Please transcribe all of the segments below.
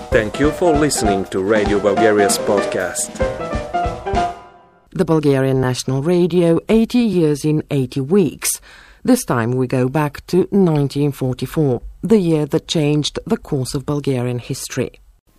Thank you for listening to Radio Bulgaria's podcast. The Bulgarian National Radio, 80 years in 80 weeks. This time we go back to 1944, the year that changed the course of Bulgarian history.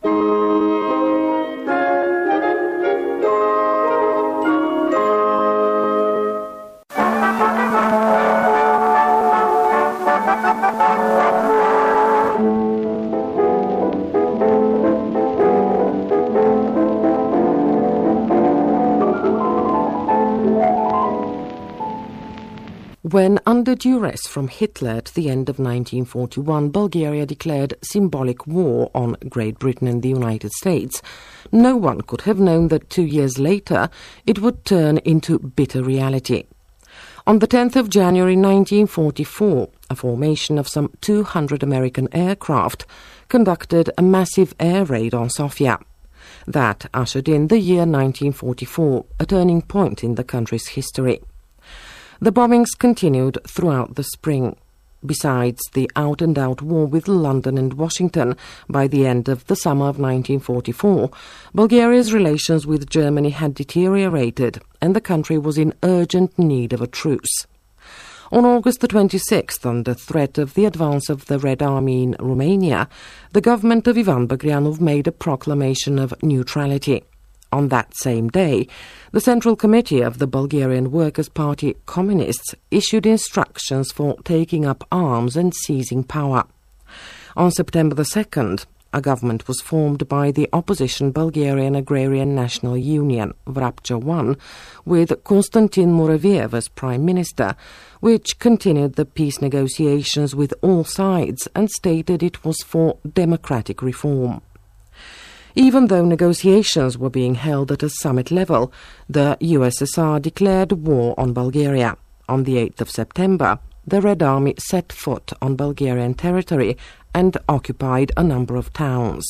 When, under duress from Hitler at the end of 1941, Bulgaria declared symbolic war on Great Britain and the United States, no one could have known that 2 years later it would turn into bitter reality. On the 10th of January 1944, a formation of some 200 American aircraft conducted a massive air raid on Sofia. That ushered in the year 1944, a turning point in the country's history. The bombings continued throughout the spring. Besides the out-and-out war with London and Washington, by the end of the summer of 1944, Bulgaria's relations with Germany had deteriorated and the country was in urgent need of a truce. On August the 26th, under threat of the advance of the Red Army in Romania, the government of Ivan Bagrianov made a proclamation of neutrality. On that same day, the Central Committee of the Bulgarian Workers' Party Communists issued instructions for taking up arms and seizing power. On September the 2nd, a government was formed by the opposition Bulgarian Agrarian National Union, Vrapcha I, with Konstantin Muraviev as Prime Minister, which continued the peace negotiations with all sides and stated it was for democratic reform. Even though negotiations were being held at a summit level, the USSR declared war on Bulgaria. On the 8th of September, the Red Army set foot on Bulgarian territory and occupied a number of towns.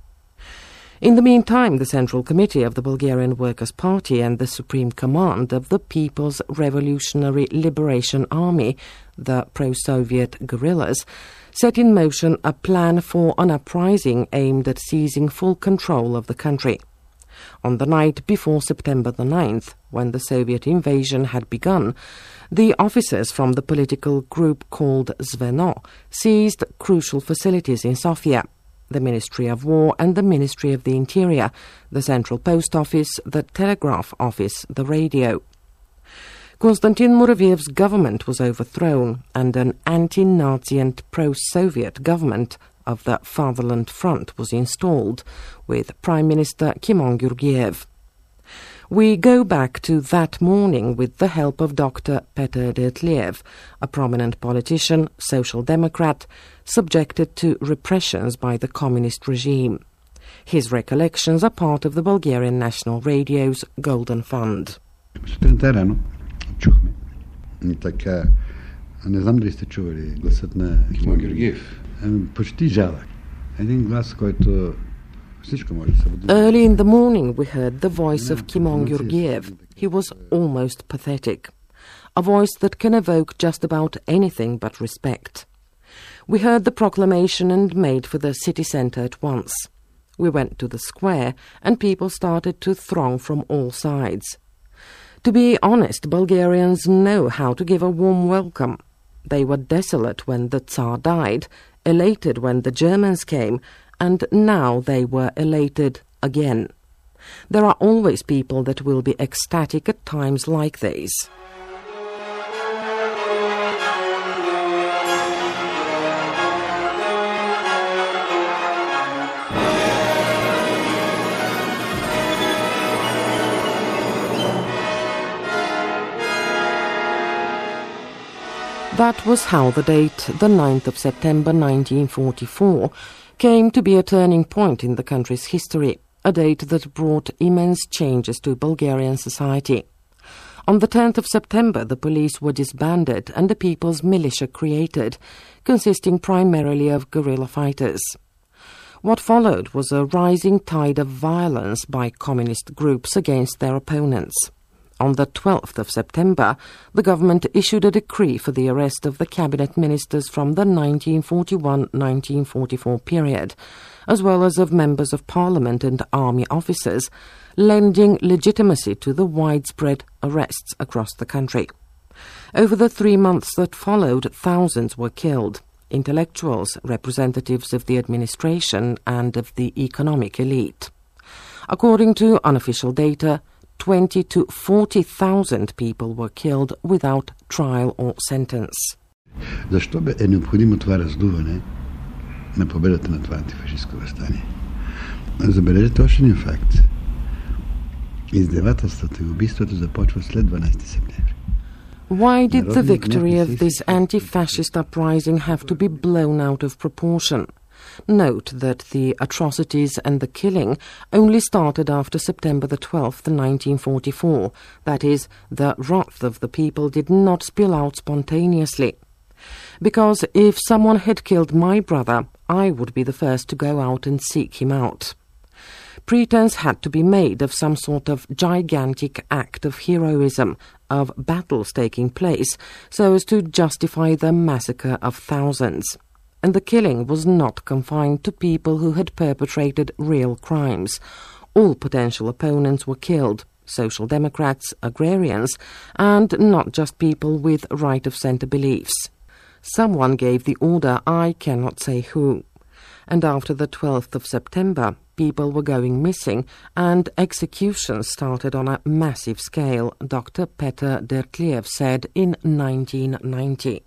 In the meantime, the Central Committee of the Bulgarian Workers' Party and the Supreme Command of the People's Revolutionary Liberation Army, the pro-Soviet guerrillas, set in motion a plan for an uprising aimed at seizing full control of the country. On the night before September the 9th, when the Soviet invasion had begun, the officers from the political group called Zveno seized crucial facilities in Sofia: the Ministry of War and the Ministry of the Interior, the Central Post Office, the Telegraph Office, the radio. Konstantin Muraviev's government was overthrown and an anti-Nazi and pro-Soviet government of the Fatherland Front was installed, with Prime Minister Kimon Georgiev. We go back to that morning with the help of Dr. Peter Detliev, a prominent politician, social democrat, subjected to repressions by the communist regime. His recollections are part of the Bulgarian National Radio's Golden Fund. Чухме. И така, не знам дали сте чували гласът на Кимон Георгиев. Почти жалък. Един глас, който всичко може да се бъде. Early in the morning we heard the voice of Kimon Georgiev. He was almost pathetic. A voice that can evoke just about anything but respect. We heard the proclamation and made for the city centre at once. We went to the square and people started to throng from all sides. To be honest, Bulgarians know how to give a warm welcome. They were desolate when the Tsar died, elated when the Germans came, and now they were elated again. There are always people that will be ecstatic at times like these. That was how the date, the 9th of September 1944, came to be a turning point in the country's history, a date that brought immense changes to Bulgarian society. On the 10th of September, the police were disbanded and a people's militia created, consisting primarily of guerrilla fighters. What followed was a rising tide of violence by communist groups against their opponents. On the 12th of September, the government issued a decree for the arrest of the cabinet ministers from the 1941-1944 period, as well as of members of parliament and army officers, lending legitimacy to the widespread arrests across the country. Over the 3 months that followed, thousands were killed. Intellectuals, representatives of the administration and of the economic elite. According to unofficial data, 20 to 40,000 people were killed without trial or sentence. Защо е необходимо това раздуване на победата на това антифашистско въстание? Забележете още един факт. Издевателствата и убийствата започват след 12 септември. Why did the victory of this anti-fascist uprising have to be blown out of proportion? Note that the atrocities and the killing only started after September the 12th, 1944. That is, the wrath of the people did not spill out spontaneously. Because if someone had killed my brother, I would be the first to go out and seek him out. Pretense had to be made of some sort of gigantic act of heroism, of battles taking place, so as to justify the massacre of thousands. And the killing was not confined to people who had perpetrated real crimes. All potential opponents were killed, social democrats, agrarians, and not just people with right-of-centre beliefs. Someone gave the order, I cannot say who. And after the 12th of September, people were going missing and executions started on a massive scale, Dr. Petr Dertliev said in 1990.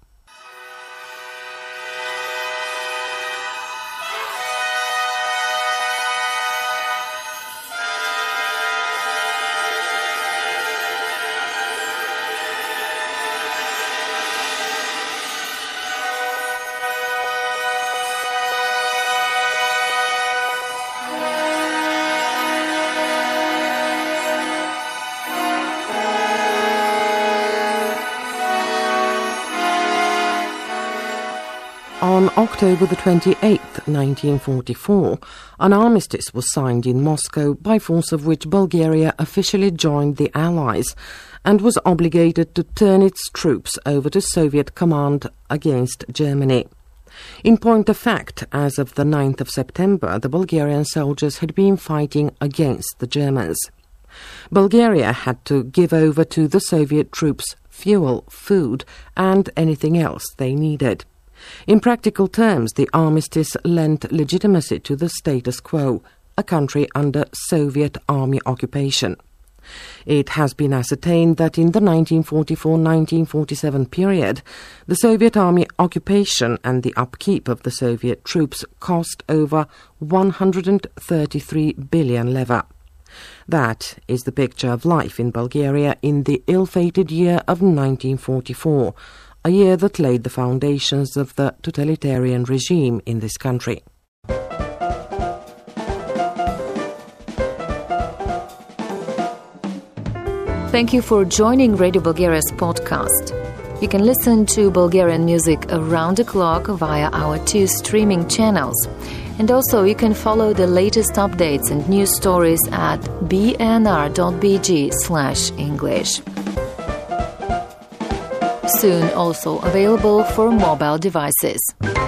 On October the 28th, 1944, an armistice was signed in Moscow, by force of which Bulgaria officially joined the Allies and was obligated to turn its troops over to Soviet command against Germany. In point of fact, as of the 9th of September, the Bulgarian soldiers had been fighting against the Germans. Bulgaria had to give over to the Soviet troops fuel, food, and anything else they needed. In practical terms, the armistice lent legitimacy to the status quo, a country under Soviet army occupation. It has been ascertained that in the 1944-1947 period, the Soviet army occupation and the upkeep of the Soviet troops cost over 133 billion leva. That is the picture of life in Bulgaria in the ill-fated year of 1944, a year that laid the foundations of the totalitarian regime in this country. Thank you for joining Radio Bulgaria's podcast. You can listen to Bulgarian music around the clock via our 2 streaming channels. And also you can follow the latest updates and news stories at bnr.bg/English. Soon also available for mobile devices.